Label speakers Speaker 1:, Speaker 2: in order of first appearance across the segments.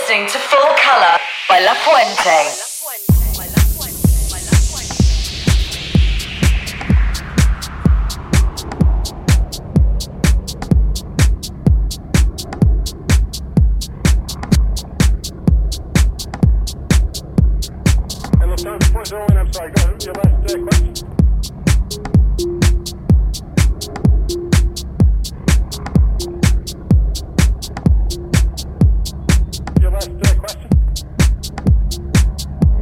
Speaker 1: listening to Full Color by La Fuente.
Speaker 2: I'm sorry, go ahead. Your last question. Your last question.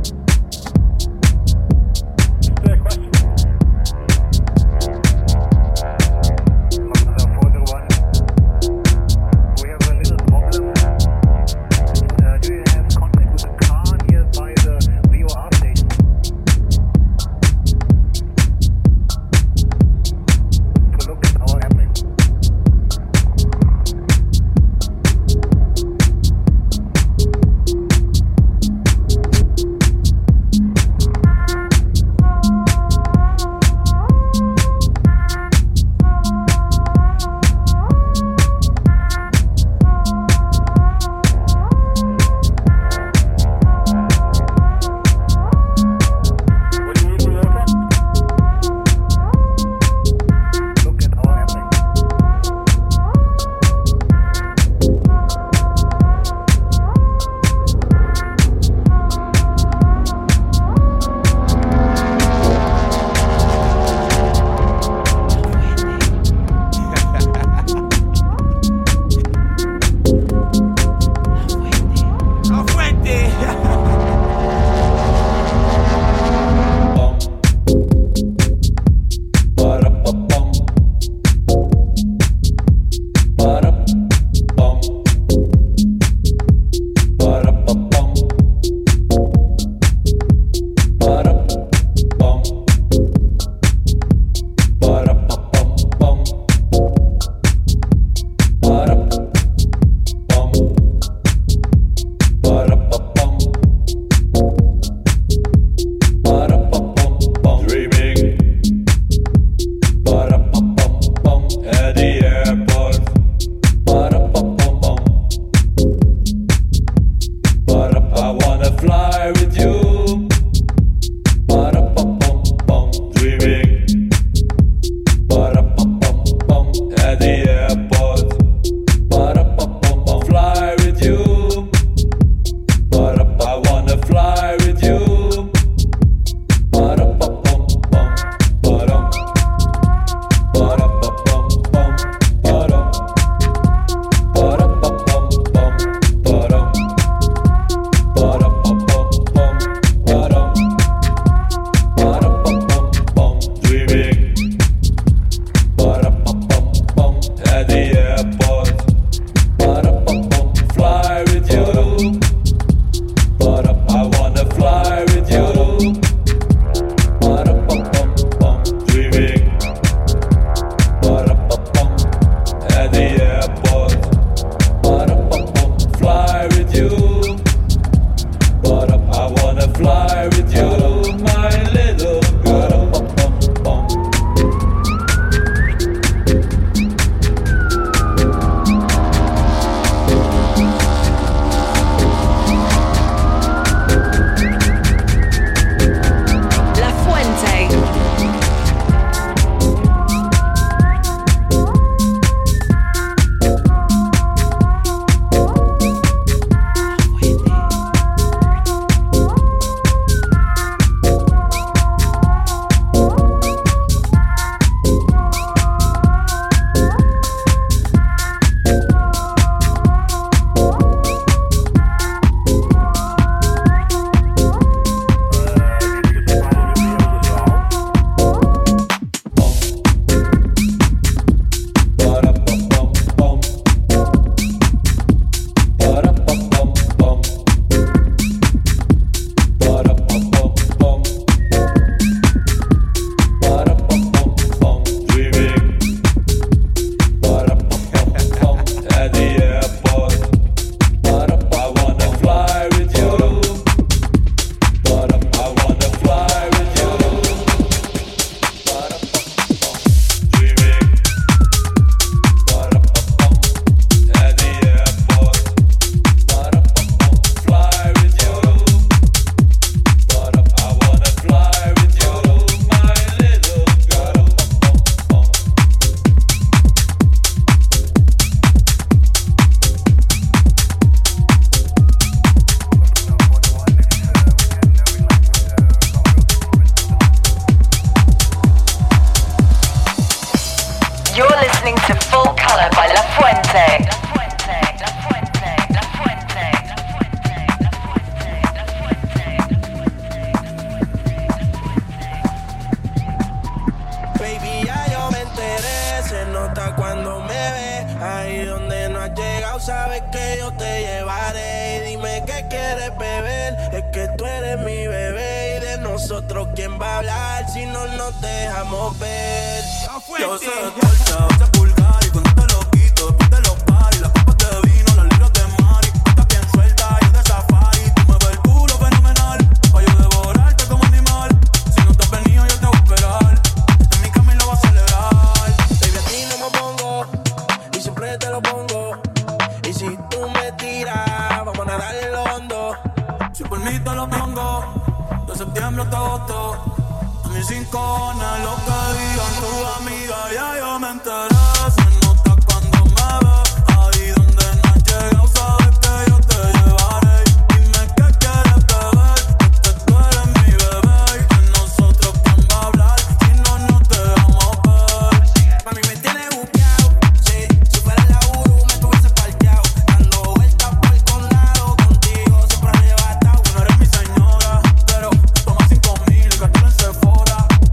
Speaker 3: te llevaré. Dime qué quieres beber, es que tú eres mi bebé. Y de nosotros, ¿quién va a hablar si no nos dejamos ver?
Speaker 4: Yo sé de torta, sé pulgar y cuando te lo quito, después de los paris, las copas de vino, las libras de mari, estás bien suelta y es de safari, tú me ves el culo fenomenal, pa' yo devorarte como animal, si no te has venido yo te voy a esperar, en mi cama y lo voy a celebrar.
Speaker 3: Baby, a ti no me pongo, y siempre te lo pongo, y si tú me tiras, vamos a nadar en lo hondo.
Speaker 4: Si por mí te lo pongo, de septiembre hasta agosto. Mis 5 cojones, lo que digan tus amigas, ya yo me enteré. Se nota cuando me ves, ahí donde no has llegado, sabes que yo te llevaré. Dime qué quieres beber, es que tú eres mi bebé. Y de nosotros, ¿quién va a hablar si no nos dejamos ver?
Speaker 3: Mami, me tienes buqueado, sí, si fuera la Uru me estuviese parqueado, dando vueltas por el condado, contigo siempre arrebatado.
Speaker 4: Tú no eres mi señora, pero toma 5,000 y gastalo en Sephora.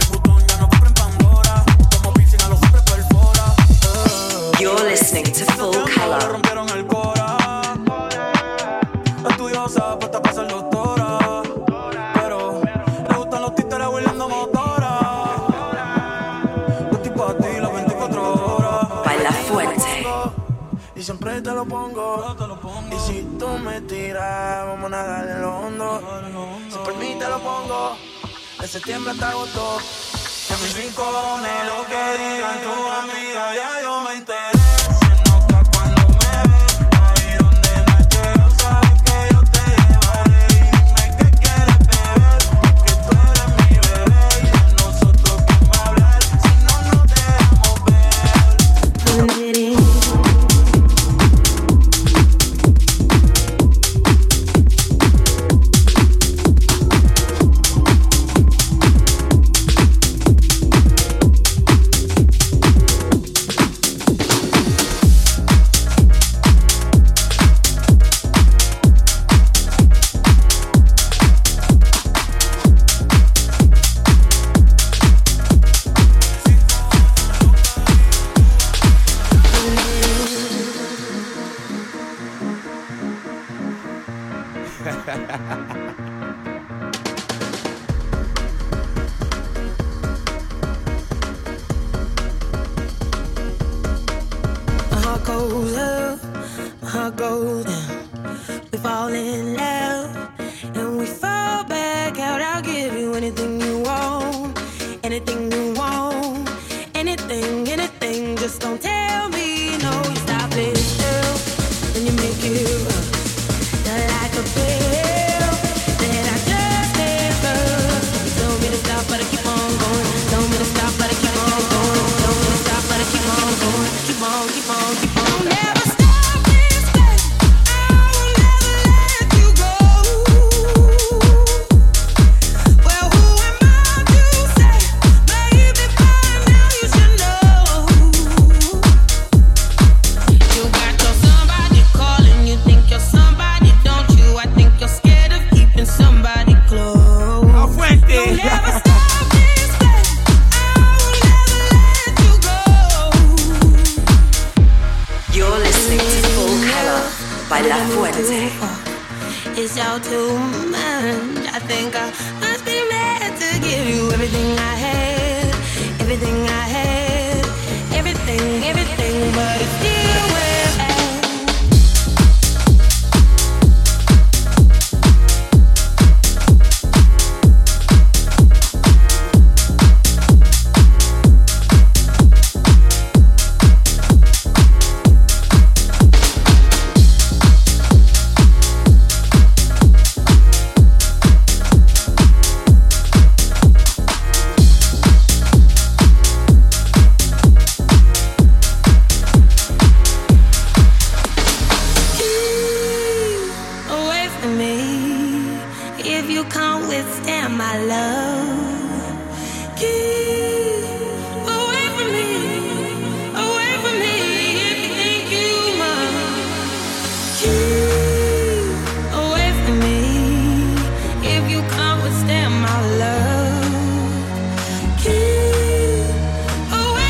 Speaker 1: You're listening to Full Color.
Speaker 4: Rompieron el cora. Estudiosa, puesta para ser doctora. Pero le gustan los títeres huirleando motora. Yo estoy pa' ti las 24 horas.
Speaker 1: Baila fuerte.
Speaker 3: Y siempre te lo pongo. Y si tú me tiras, vamos a nadar en lo hondo. Si por mí te lo pongo, de septiembre hasta agosto.
Speaker 4: En mis rincones, lo que digan tus amigas, ya yo me enteré.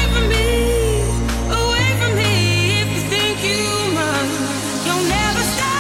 Speaker 5: You'll never stop.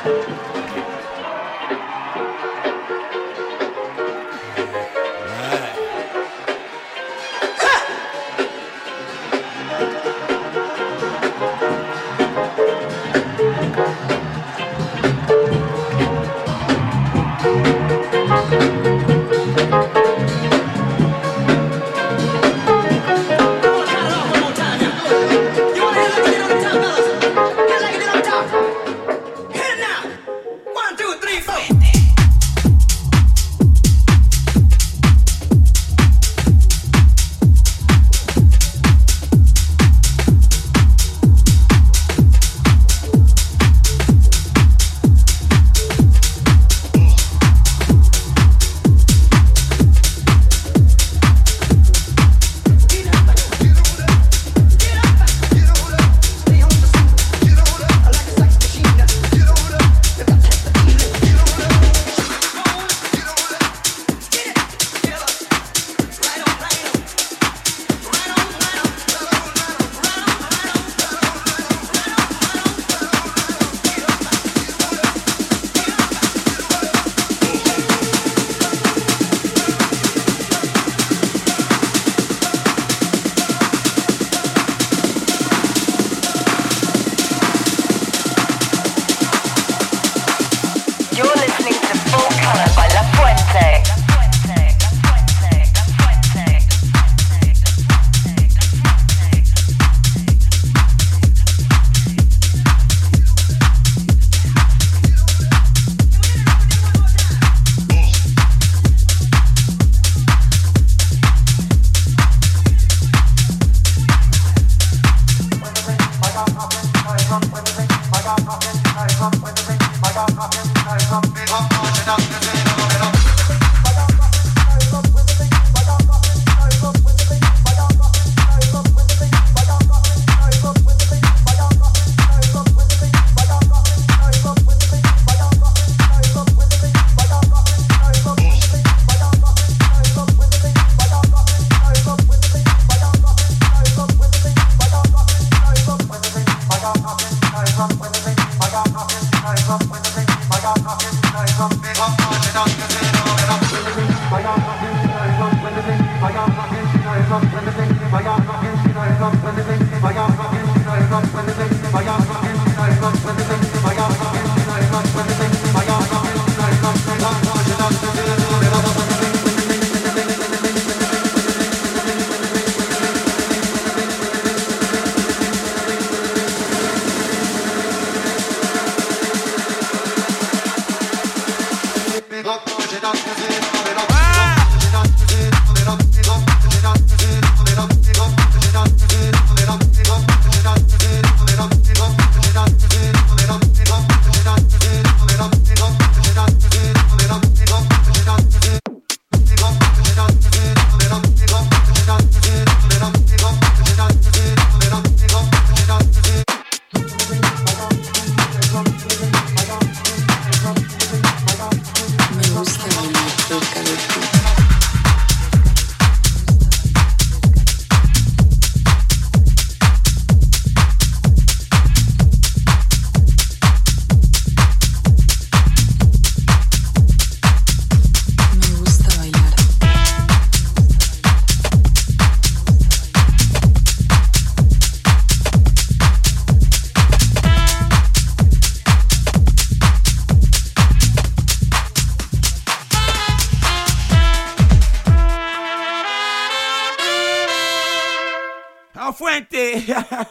Speaker 5: Fuente.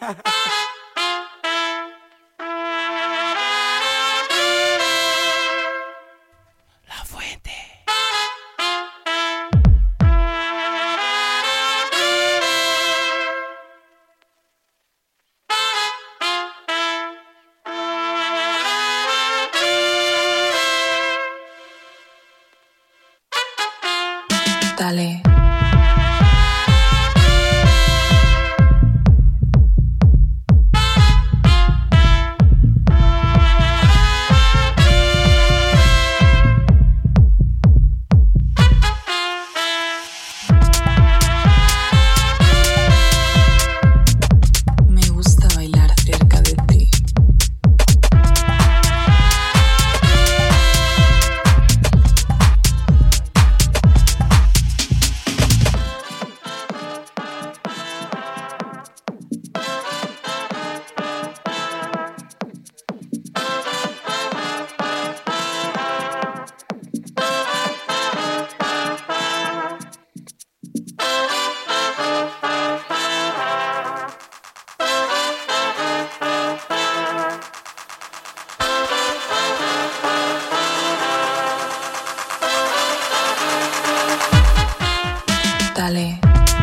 Speaker 5: La Fuente.
Speaker 6: Dale. Dale.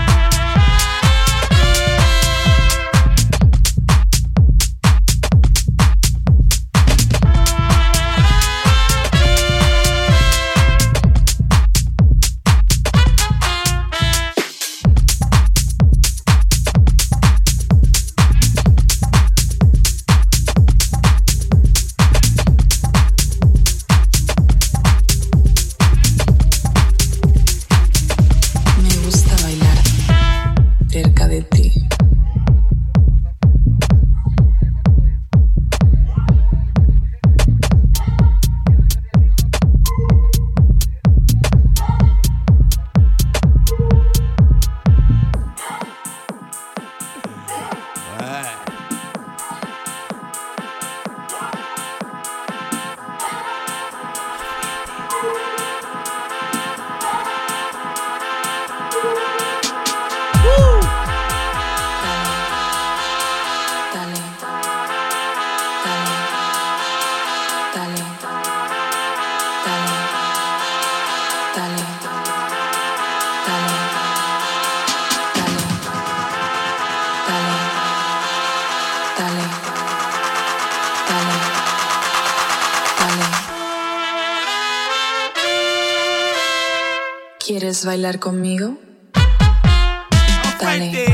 Speaker 6: ¿Quieres bailar conmigo? Dale.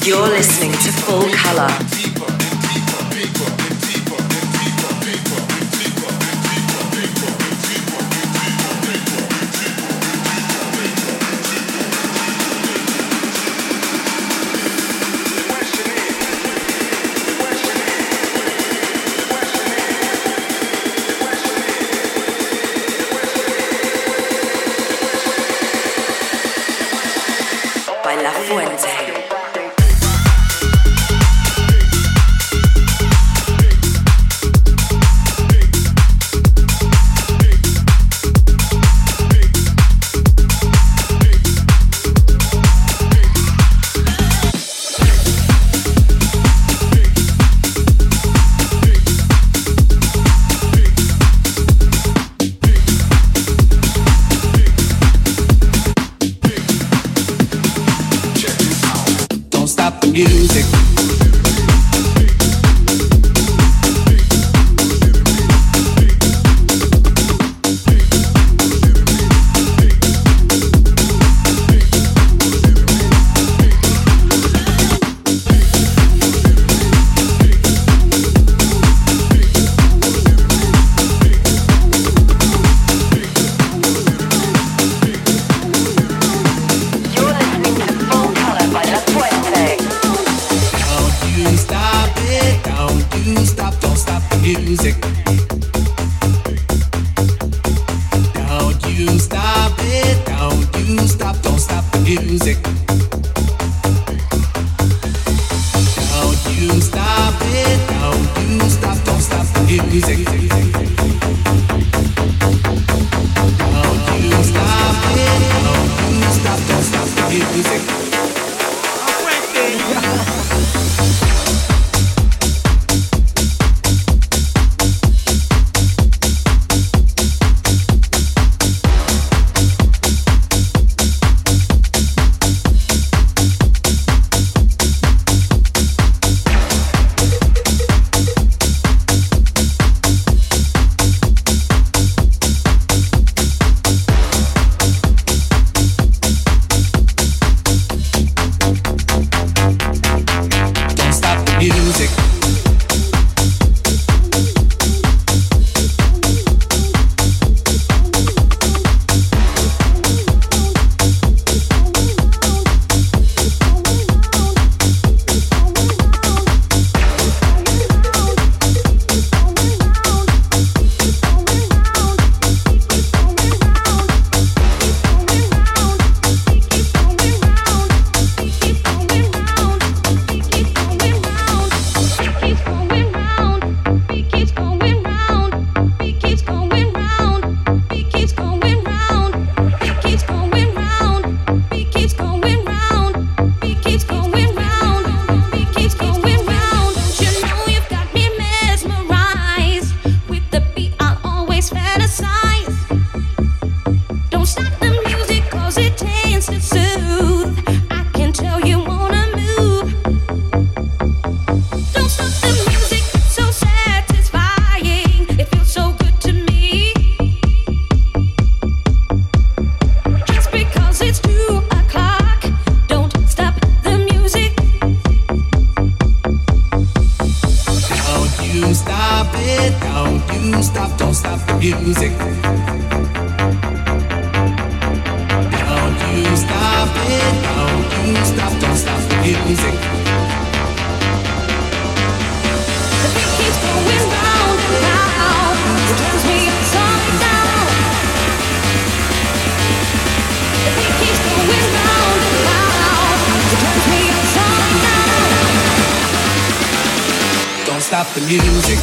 Speaker 1: You're listening to Full Color. By La Fuente.
Speaker 7: Music. Music. Don't you stop it, don't you stop, don't stop the music. Don't you stop it, don't you stop, don't stop the music. Don't you stop it, don't you stop, don't stop the music. Stop the music.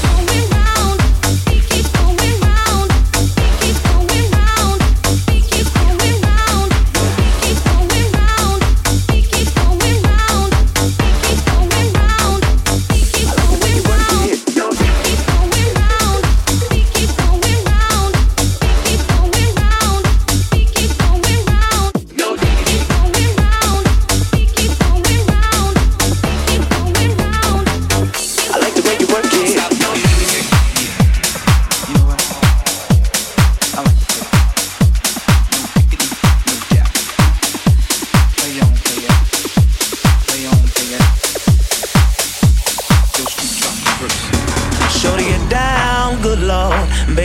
Speaker 7: I like the way you work it. Stop the music.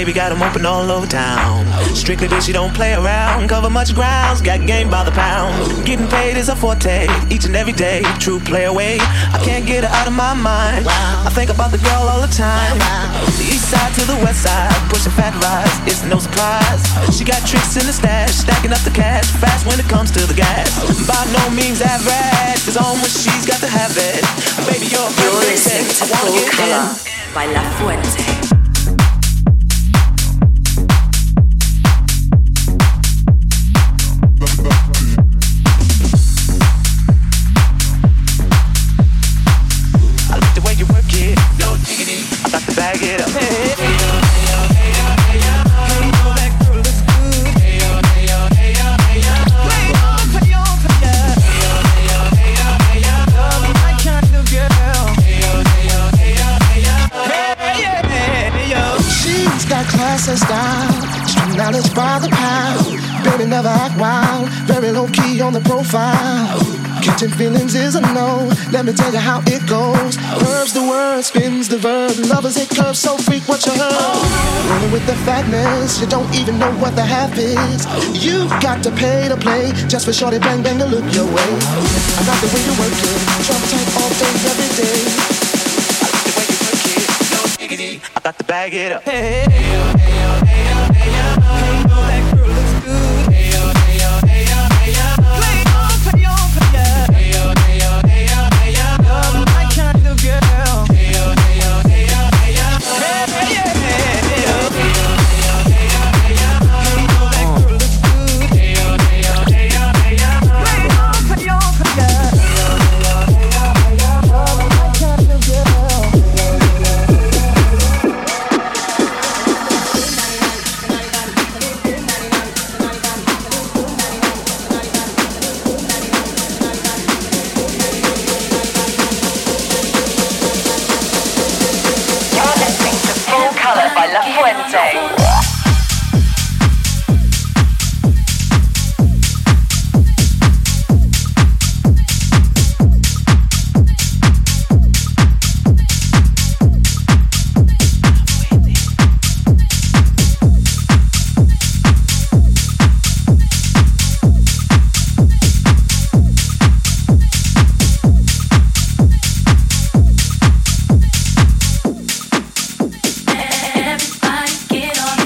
Speaker 3: baby got them open all over town. Strictly bitch, she don't play around. Cover much grounds, got game by the pound. Getting paid is a forte, each and every day. True play away, I can't get her out of my mind. I think about the girl all the time. The east side to the west side, pushing fat rides, it's no surprise. She got tricks in the stash, stacking up the cash, fast when it comes to the gas. By no means average, it's on when she's got to have it. Baby, you're
Speaker 1: listening to Full Color by La Fuente.
Speaker 3: Bag it up.
Speaker 8: She's got class and style, street knowledge by the pound. Baby never act wild, very low key on the profile. Catching feelings is a no, let me tell you how it goes. Curves the word, spins the verb, lovers hit curves so freak what you heard. Rolling with the fatness, you don't even know what the half is. You got to pay to play, just for shorty bang bang to look your way. I like the way you work it, drop tight all day every day.
Speaker 3: I like the way you work it, no diggity, I got to bag it up.
Speaker 5: Hey, hey, yo, hey, yo, hey, yo, hey, yo. Hey, you know that girl looks good. Hey, yo, hey, yo, hey, yo, hey, yo. Play on, play on, play on. Hey, yo, hey, yo, hey, yo, hey, yo. You're my kind of girl. Hey, yo, hey, yo, hey, yo, hey, yo. Hey, hey, yeah, hey, yo. Hey, yo, hey, yo, hey, yo, hey, yo. Hey, you know that girl looks good. Hey, yo, hey, yo, hey, yo, hey, yo. Play on, play on, play on. Hey, yo, hey, yo, hey, yo, hey, yo. You're my kind of girl.
Speaker 1: By La Fuente.
Speaker 9: Everybody get on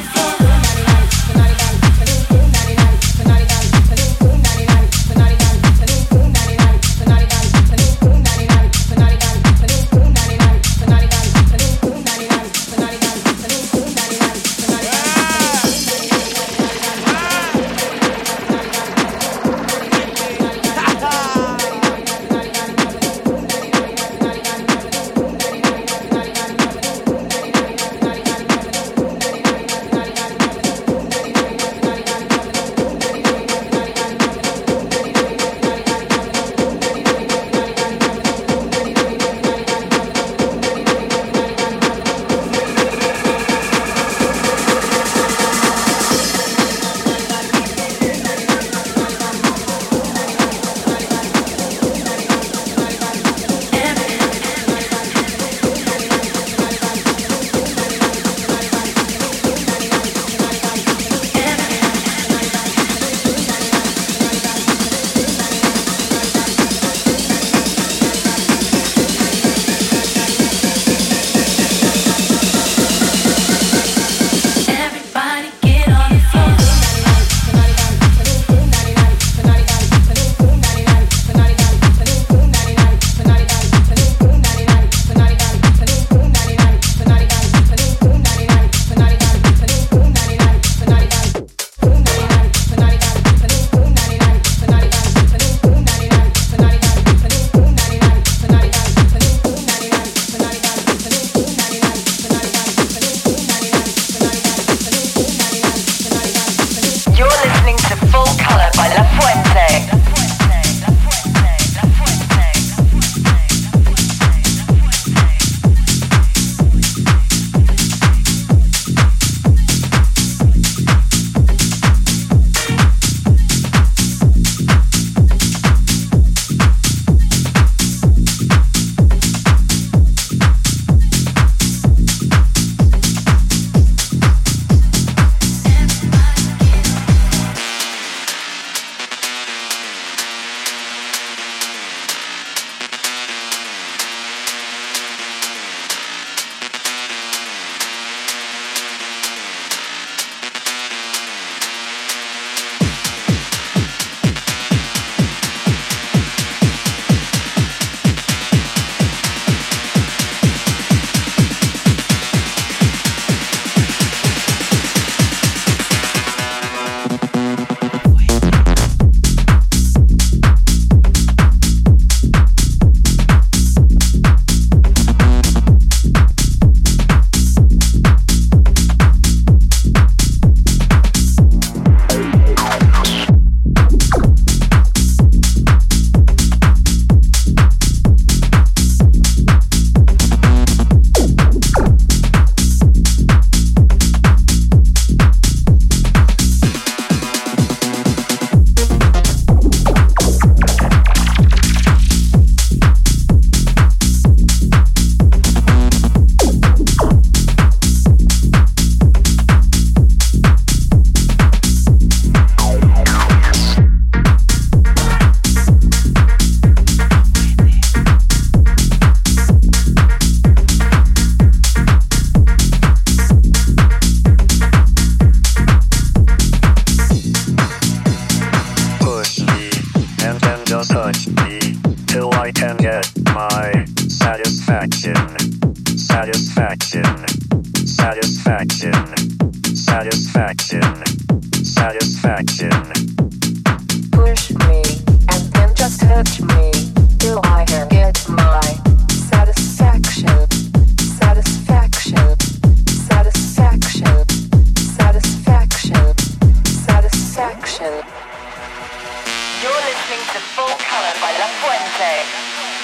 Speaker 9: Satisfaction, satisfaction, satisfaction, satisfaction, satisfaction.
Speaker 6: Push me and then just touch me till I can get my satisfaction, satisfaction, satisfaction, satisfaction, satisfaction. You're listening to Full Color by La Fuente.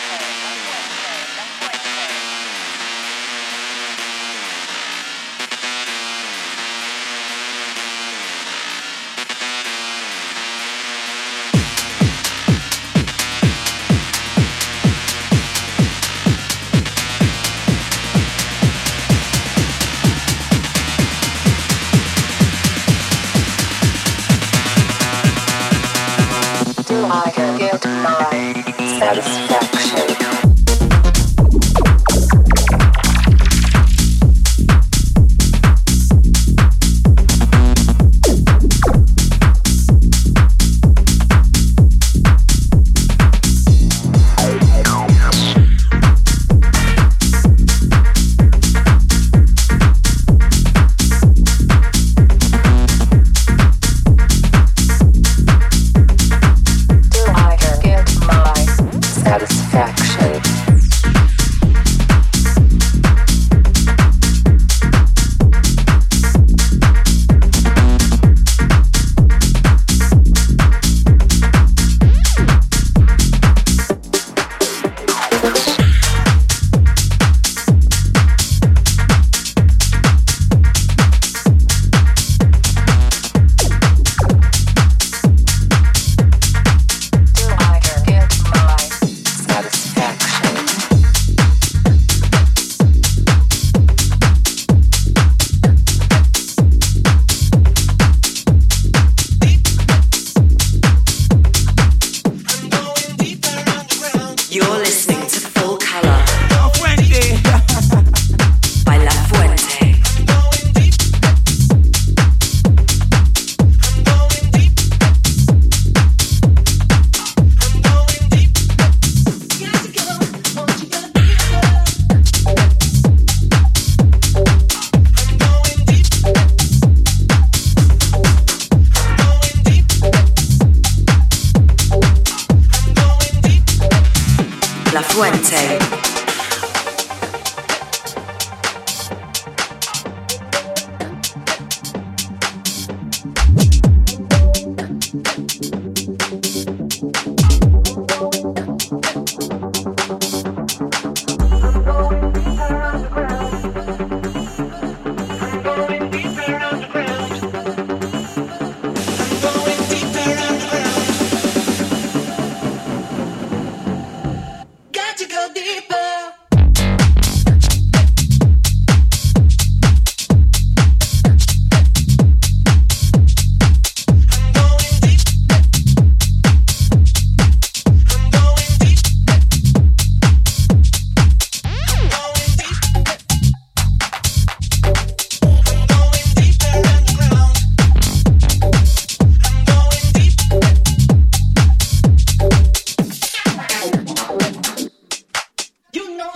Speaker 6: I can get my satisfaction.
Speaker 1: La Fuente.
Speaker 5: You know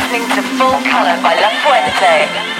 Speaker 6: listening to Full Color by La Fuente.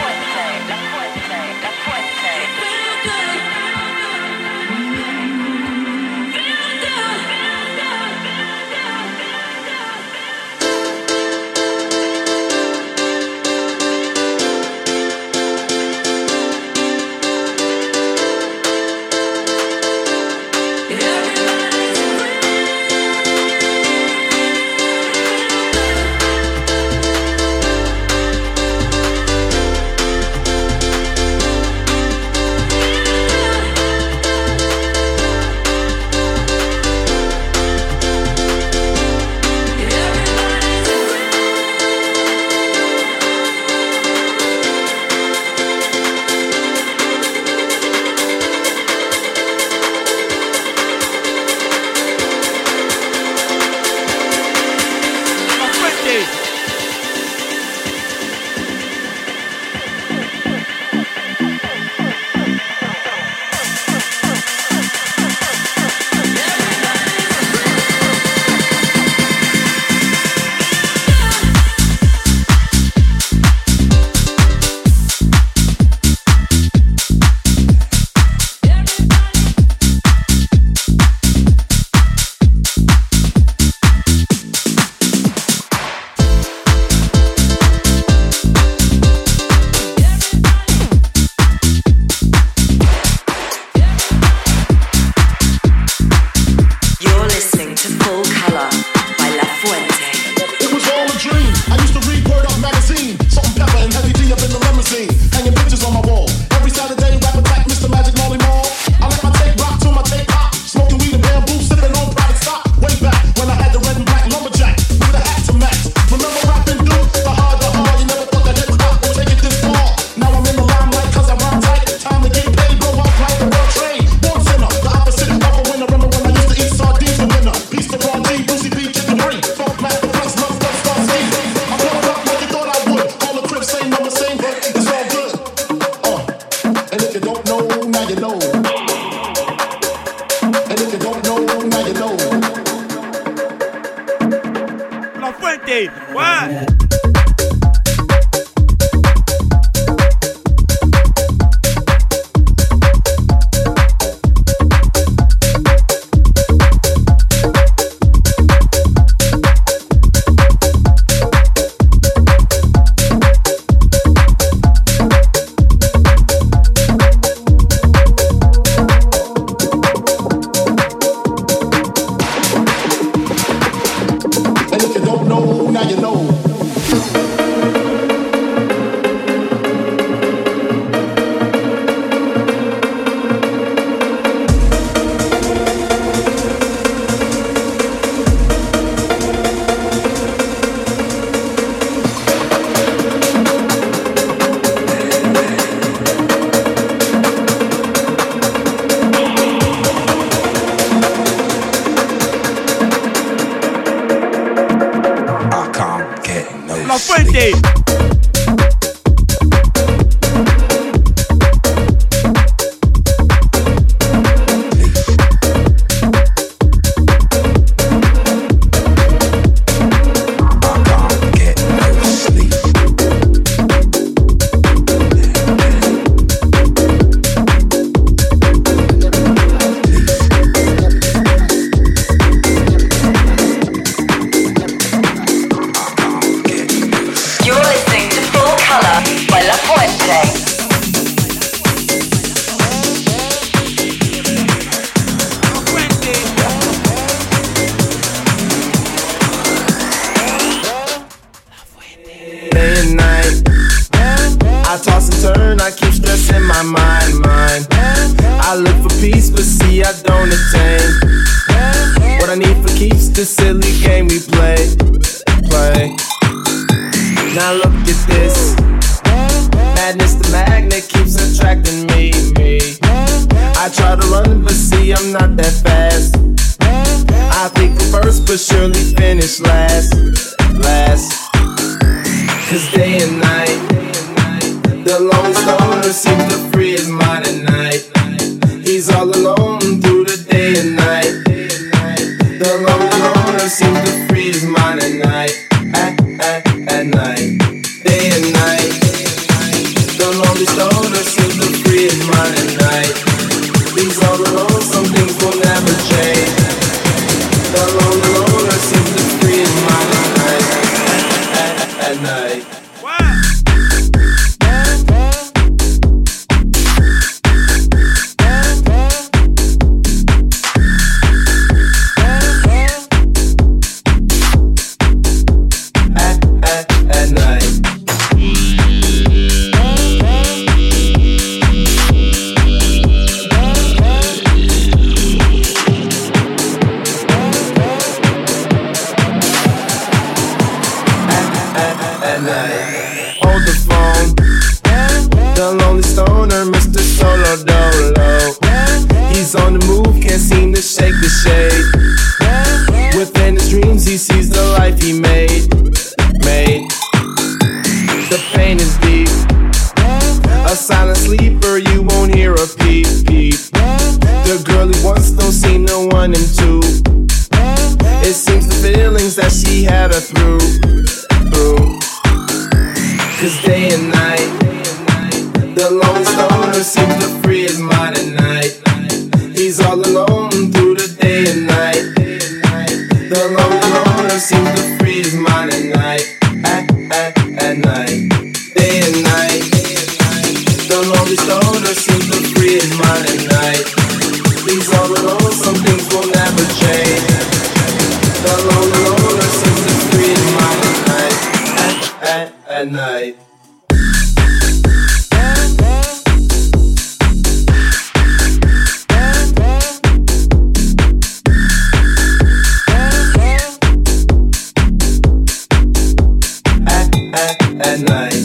Speaker 10: Seems to free his mind at night, at night. at night. At night. Hold the phone. The lonely stoner, Mr. Solo Dolo. He's on the move, can't seem to shake the shade. Within his dreams, he sees the life he made. The pain is deep. A silent sleeper, you won't hear a peep, peep. The girl he wants don't seem to want him to. It seems the feelings that she had her through. Cause day and night, the lonely stoner seems to free his mind at night. He's all alone through the day and night. The lonely loner seems to free his mind at night. At night, day and night. The lonely stoner seems to free his mind at night. He's all alone, some things will never change. The lonely loner seems to free his mind at night. At night. At night.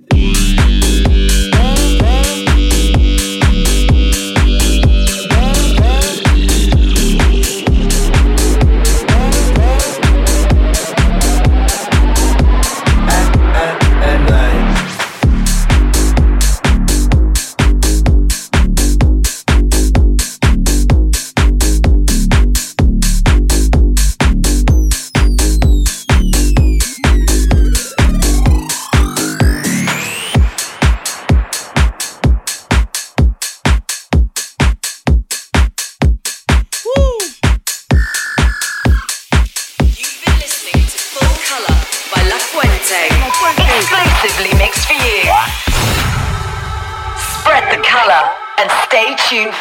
Speaker 6: Exclusively mixed for you. Spread the colour and stay tuned